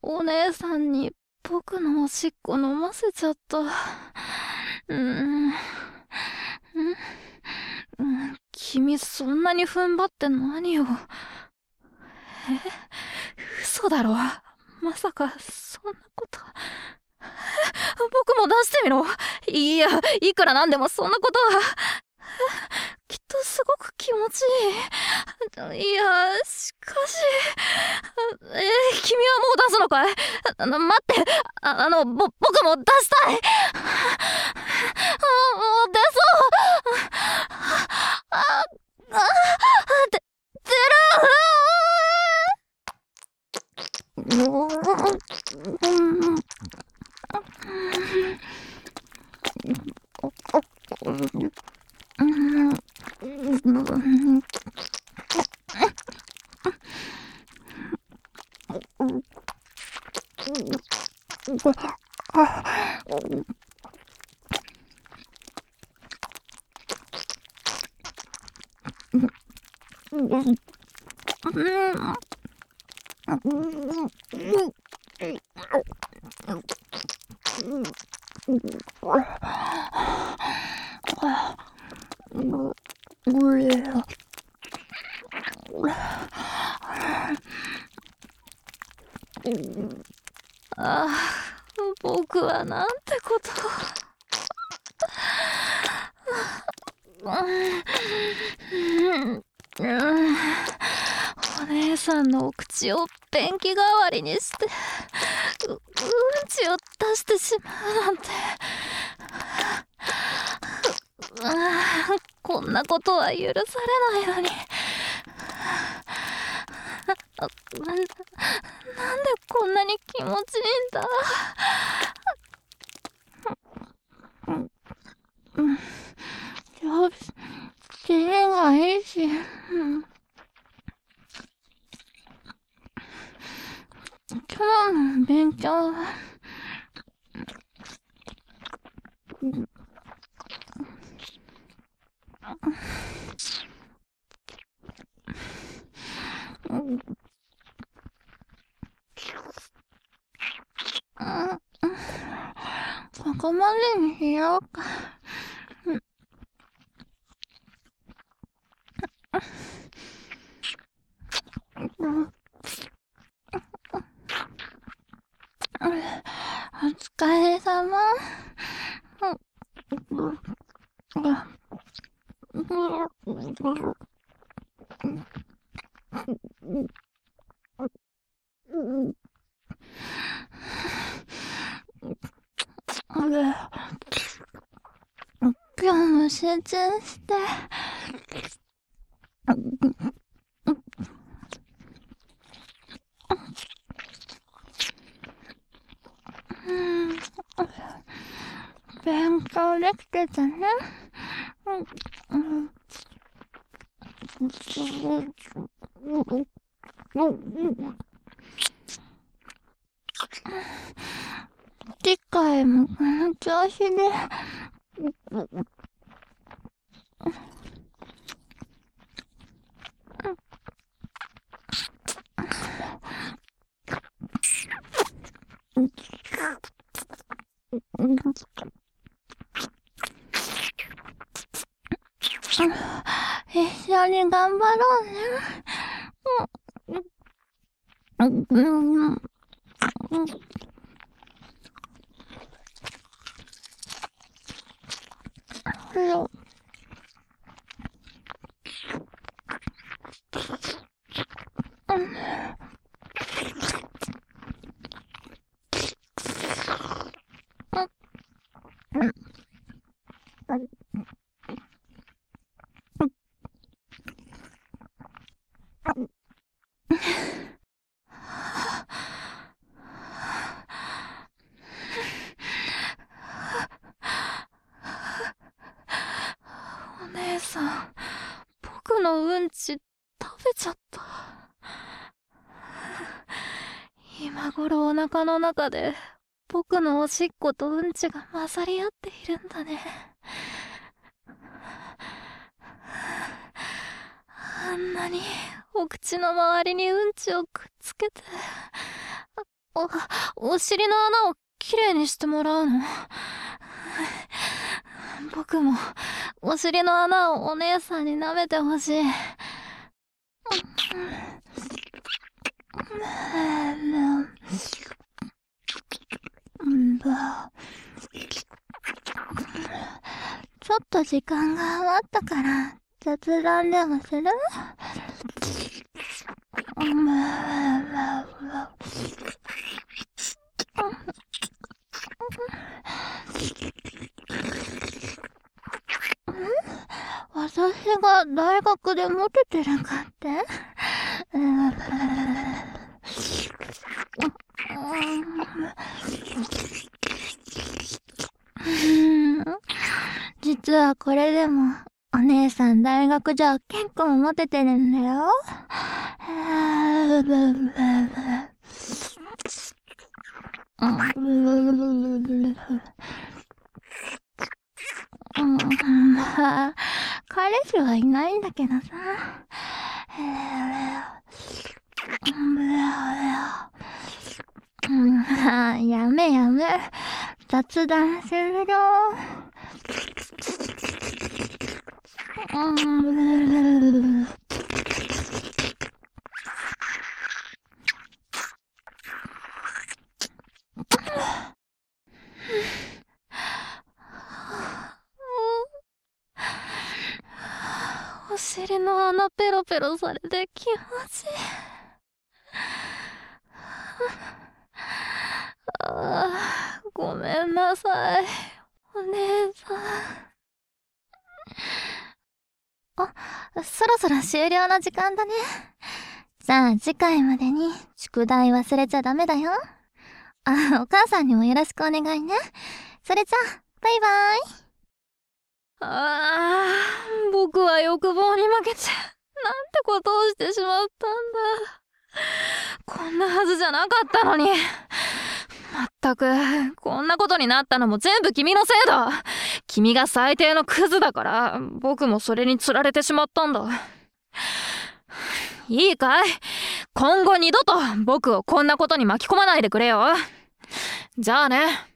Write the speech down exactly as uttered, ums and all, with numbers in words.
お姉さんに僕のおしっこ飲ませちゃった。うーん。うんうん、君そんなに踏ん張って何を。え、嘘だろ。まさかそんなこと。僕も出してみろ。いや、いくらなんでもそんなことは。きっとすごく気持ちいい。いや、しかし。えー、君はもう出すのかい。あの、待って。あ、あの、ぼ、僕も出したい。もう出そう。あ、あ、で、出る。うん。ああ、僕はなんてことを。うんうん、お姉さんのお口をペンキ代わりにしてう、うんちを出してしまうなんて。ああ、こんなことは許されないのに。な、なんでこんなに気持ちいいんだ。うん、よし、機嫌がいいし、うん、今日の勉強は、うんうん、ここまでにしようか。うん、お疲れ様。今日も集中して。うん、勉強できてたね。うん、次回もこの調子で。一緒に頑張ろうね。うんうんうん。お姉さん、僕のうんち食べちゃった。今頃お腹の中で僕のおしっことうんちが混ざり合っているんだね。あんなにお口の周りにうんちをくっつけて、 お、お尻の穴をきれいにしてもらうの？僕もお尻の穴をお姉さんに舐めてほしい。ちょっと時間が余ったから雑談でもする？私が大学でモテてるかって？実はこれでもお姉さん大学じゃ結構モテてるんだよ。まあ彼氏はいないんだけどさ。やめやめ、雑談終了。お尻の穴ペロペロされて気持ちいい。あー、ごめんなさい、お姉さん。あ、そろそろ終了の時間だね。さあ次回までに宿題忘れちゃダメだよ。あ、お母さんにもよろしくお願いね。それじゃあバイバイ。あー、僕は欲望に負けてなんてことをしてしまったんだ。こんなはずじゃなかったのに。まったく、こんなことになったのも全部君のせいだ。君が最低のクズだから僕もそれにつられてしまったんだ。いいかい、今後二度と僕をこんなことに巻き込まないでくれよ。じゃあね。